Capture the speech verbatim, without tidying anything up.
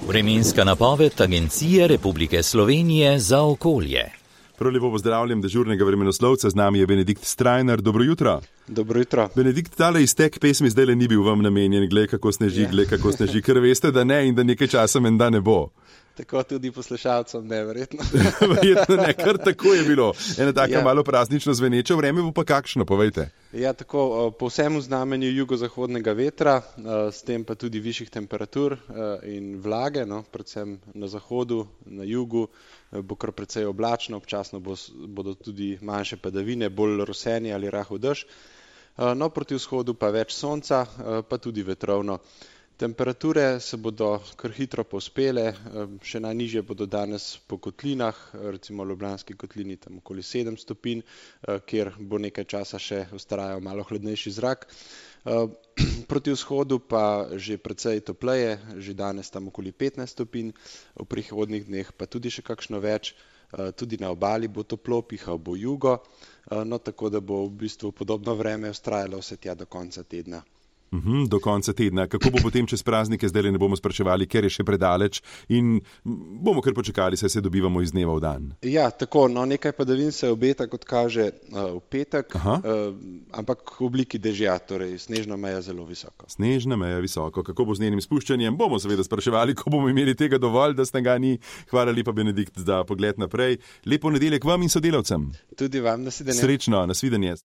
Vremenska napoved Agencije Republike Slovenije za okolje. Prav lepo pozdravljam dežurnega vremenoslovca, z nami je Benedikt Strajnar. Dobro jutro. Dobro jutro. Benedikt, tale iztek pesmi zdaj le ni bil vam namenjen, glej kako sneži, ja. glej kako sneži, ker veste, da ne in da nekaj časa menda ne bo. Tako tudi poslušalcem, neverjetno. Verjetno ne, kar tako je bilo. Ena taka ja. malo praznično zveneča, vreme bo pa kakšno, povejte. Ja, tako, po vsem znamenju jugozahodnega vetra, s tem pa tudi višjih temperatur in vlage, no, predvsem na zahodu, na jugu, bo kar precej oblačno, občasno bo, bodo tudi manjše padavine, bolj roseni ali rahel dež. No, proti vzhodu pa več sonca, pa tudi vetrovno. Temperature se bodo kar hitro povzpele, še najnižje bodo danes po kotlinah, recimo v Ljubljanski kotlini tam okoli sedem stopinj, kjer bo nekaj časa še vztrajal malo hladnejši zrak. Proti vzhodu pa že precej topleje, že danes tam okoli petnajst stopinj, v prihodnjih dneh pa tudi še kakšno več, tudi na obali bo toplo, pihal bo jugo, no tako da bo v bistvu podobno vreme vztrajalo vse tja do konca tedna. Uhum, do konca tedna. Kako bo potem čez praznike, zdaj le ne bomo spraševali, ker je še predaleč in bomo kar počakali, saj se dobivamo iz dneva v dan. Ja, tako, no nekaj padavin se obeta, kot kaže, v petek, uh, ampak v obliki dežja, torej snežna meja zelo visoko. Snežna meja visoko. Kako bo z njenim spuščanjem? Bomo seveda spraševali, ko bomo imeli tega dovolj, da snega ni. Hvala lepa, Benedikt, za pogled naprej. Lep ponedeljek vam in sodelavcem. Tudi vam, nasvidenje. Srečno, nasvidenje.